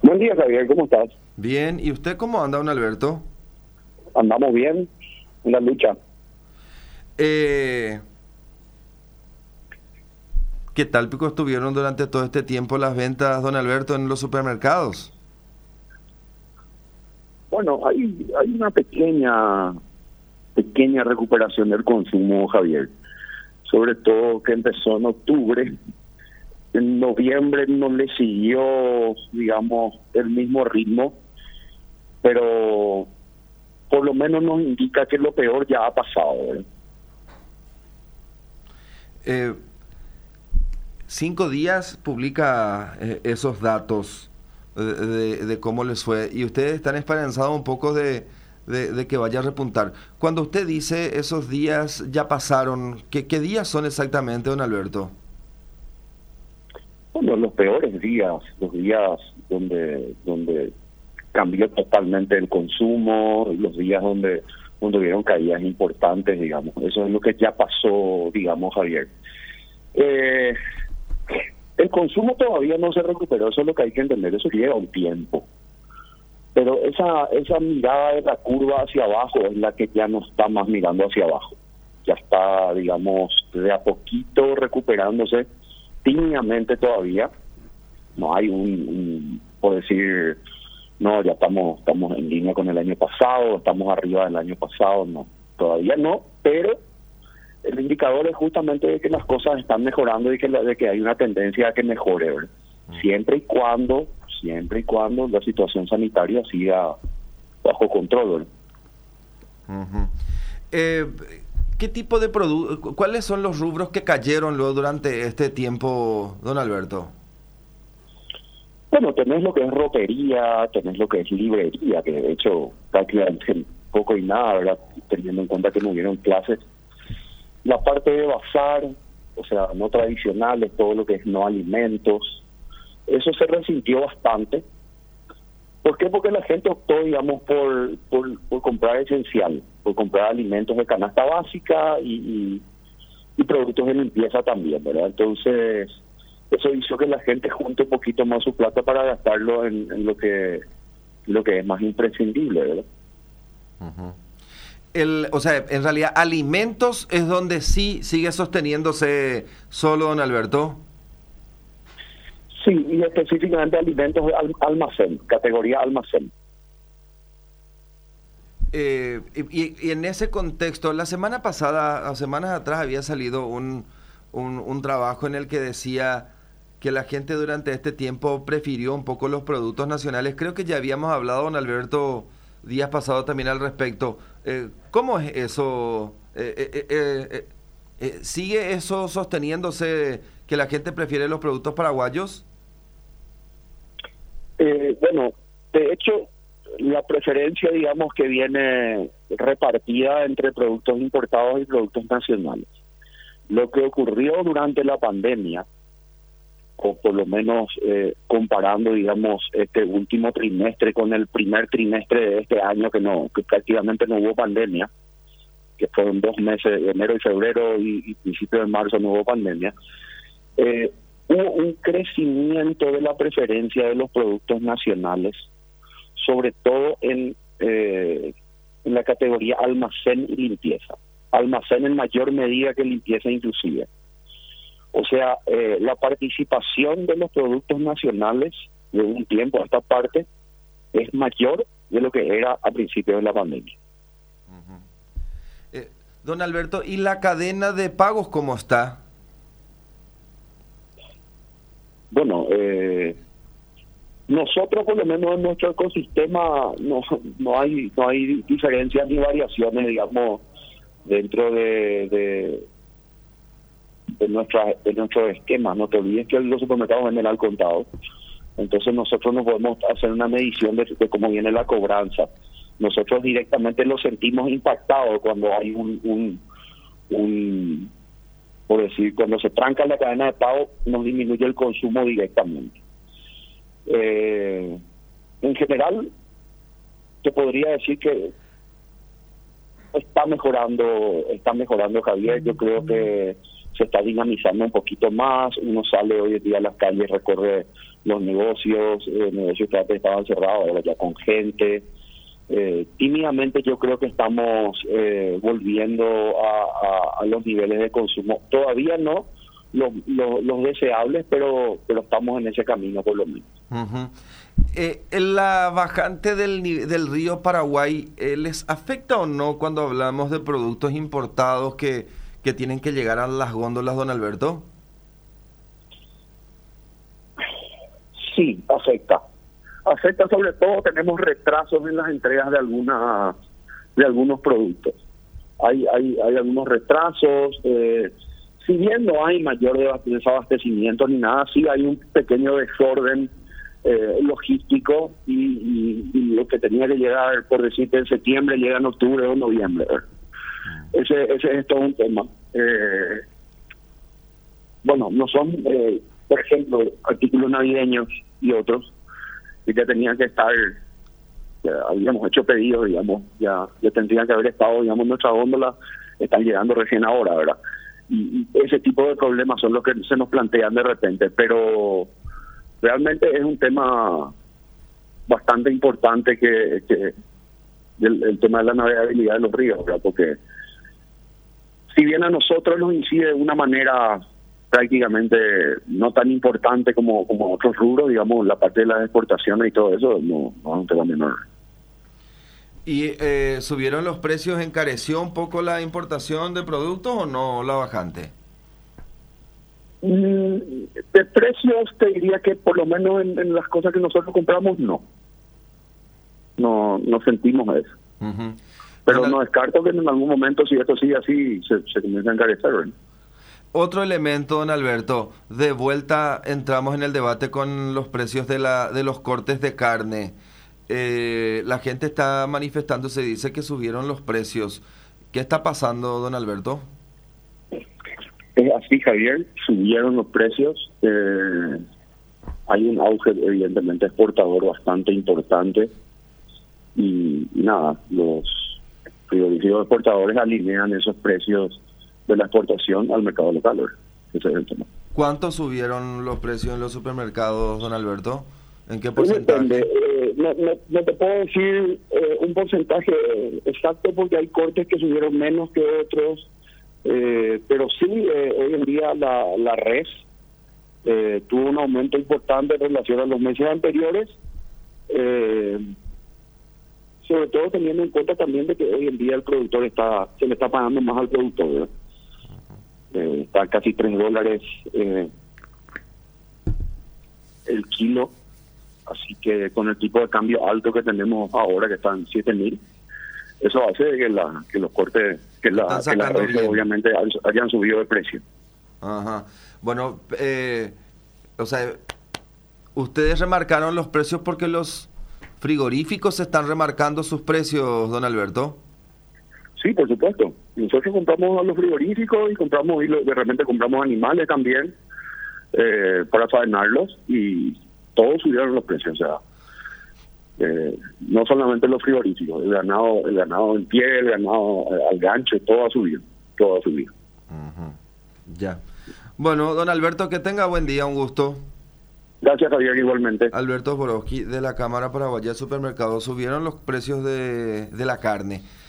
Buen día, Javier, ¿cómo estás? Bien, ¿y usted cómo anda, don Alberto? ¿Andamos bien en la lucha? Eh, ¿Qué tal pico estuvieron durante todo este tiempo las ventas, don Alberto, en los supermercados? Bueno, hay una pequeña recuperación del consumo, Javier. Sobre todo que empezó en octubre. En noviembre no le siguió, digamos, el mismo ritmo, pero por lo menos nos indica que lo peor ya ha pasado, ¿verdad? Eh, 5 días publica esos datos de cómo les fue y ustedes están esperanzados un poco de que vaya a repuntar. Cuando usted dice esos días ya pasaron, ¿qué días son exactamente, don Alberto? Bueno, los peores días, los días donde cambió totalmente el consumo, los días donde hubieron caídas importantes, digamos. Eso es lo que ya pasó, digamos, Javier. Eh, el consumo todavía no se recuperó, eso es lo que hay que entender, eso lleva un tiempo. Pero esa mirada de la curva hacia abajo es la que ya no está más mirando hacia abajo. Ya está, digamos, de a poquito recuperándose, tímidamente todavía. No hay por decir, no, ya estamos en línea con el año pasado, estamos arriba del año pasado, no, todavía no, pero el indicador es justamente de que las cosas están mejorando y de que hay una tendencia a que mejore, ¿verdad? Siempre y cuando la situación sanitaria siga bajo control, ¿verdad? Ujú. Eh, ¿Qué tipo de productos, cuáles son los rubros que cayeron luego durante este tiempo, don Alberto? Bueno, tenés lo que es ropería, tenés lo que es librería, que de hecho prácticamente poco y nada, ¿verdad? Teniendo en cuenta que no hubieron clases. La parte de bazar, o sea, no tradicionales, todo lo que es no alimentos, eso se resintió bastante. ¿Por qué? Porque la gente optó, digamos, por comprar esencial, por comprar alimentos de canasta básica y productos de limpieza también, ¿verdad? Entonces, eso hizo que la gente junte un poquito más su plata para gastarlo en lo que es más imprescindible, ¿verdad? Ujú. O sea, en realidad, alimentos es donde sí sigue sosteniéndose solo, don Alberto. Sí, y específicamente alimentos de almacén, categoría almacén. Y en ese contexto, la semana pasada, o semanas atrás, había salido un trabajo en el que decía que la gente durante este tiempo prefirió un poco los productos nacionales. Creo que ya habíamos hablado, don Alberto, días pasados también al respecto. ¿Cómo es eso? ¿Sigue eso sosteniéndose que la gente prefiere los productos paraguayos? Bueno, de hecho, la preferencia, digamos, que viene repartida entre productos importados y productos nacionales. Lo que ocurrió durante la pandemia, o por lo menos comparando, digamos, este último trimestre con el primer trimestre de este año, que prácticamente no hubo pandemia, que fueron 2 meses, enero y febrero y principio de marzo no hubo pandemia, hubo un crecimiento de la preferencia de los productos nacionales, sobre todo en la categoría almacén y limpieza. Almacén en mayor medida que limpieza inclusive. O sea, la participación de los productos nacionales de un tiempo a esta parte es mayor de lo que era a principios de la pandemia. Don Alberto, ¿y la cadena de pagos cómo está? Bueno, nosotros por lo menos en nuestro ecosistema no hay diferencias ni variaciones, digamos, dentro de nuestros esquemas. No te olvides que los supermercados venden al contado. Entonces nosotros no podemos hacer una medición de cómo viene la cobranza. Nosotros directamente lo sentimos impactado cuando hay por decir, cuando se tranca la cadena de pago, nos disminuye el consumo directamente. En general, te podría decir que está mejorando, Javier. Yo creo que se está dinamizando un poquito más, uno sale hoy en día a las calles, recorre los negocios que antes estaban cerrados, ahora ya con gente. Tímidamente yo creo que estamos volviendo a los niveles de consumo, todavía no los deseables, pero estamos en ese camino por lo menos. Uh-huh. ¿La bajante del río Paraguay les afecta o no cuando hablamos de productos importados que tienen que llegar a las góndolas, don Alberto? Sí, afecta. Afecta, sobre todo tenemos retrasos en las entregas de algunos productos. Hay algunos retrasos. Si bien no hay mayor desabastecimiento ni nada, sí hay un pequeño desorden logístico y lo que tenía que llegar, por decirte, en septiembre llega en octubre o noviembre. Ese es todo un tema. Bueno, no son, por ejemplo, artículos navideños y otros que ya tenían que estar, habíamos hecho pedidos, digamos, ya tendrían que haber estado, digamos, nuestras góndolas están llegando recién ahora, ¿verdad? Y ese tipo de problemas son los que se nos plantean de repente, pero realmente es un tema bastante importante que el tema de la navegabilidad de los ríos, ¿verdad? Porque si bien a nosotros nos incide de una manera prácticamente no tan importante como otros rubros, digamos, la parte de las exportaciones y todo eso, no es un tema menor. ¿Y subieron los precios, encareció un poco la importación de productos o no la bajante? De precios te diría que por lo menos en las cosas que nosotros compramos no sentimos eso. Uh-huh. Pero no descarto que en algún momento, si esto sigue así, se comienza a encarecer, ¿verdad? Otro elemento, don Alberto, de vuelta entramos en el debate con los precios de los cortes de carne. La gente está manifestando, se dice que subieron los precios. ¿Qué está pasando, don Alberto? Es así, Javier, subieron los precios. Hay un auge, evidentemente, exportador bastante importante. Y nada, los frigoríficos exportadores alinean esos precios de la exportación al mercado local. Ese es el tema. ¿Cuánto subieron los precios en los supermercados, don Alberto? ¿En qué porcentaje? Depende. No te puedo decir un porcentaje exacto porque hay cortes que subieron menos que otros, pero sí, hoy en día la res tuvo un aumento importante en relación a los meses anteriores, sobre todo teniendo en cuenta también de que hoy en día el productor se le está pagando más al productor, ¿verdad? Está casi $3 el kilo, así que con el tipo de cambio alto que tenemos ahora, que están 7.000, eso hace que los cortes, que las redes obviamente hayan subido de precio. Ajá. Bueno, o sea, ustedes remarcaron los precios porque los frigoríficos están remarcando sus precios, don Alberto. Sí, por supuesto. Nosotros compramos a los frigoríficos y de repente compramos animales también para faenarlos y todos subieron los precios. O sea, no solamente los frigoríficos, el ganado en pie, el ganado al gancho, todo ha subido. Uh-huh. Ya. Bueno, don Alberto, que tenga buen día, un gusto. Gracias, Javier, igualmente. Alberto Borowski, de la Cámara Paraguaya de Supermercados. Subieron los precios de la carne.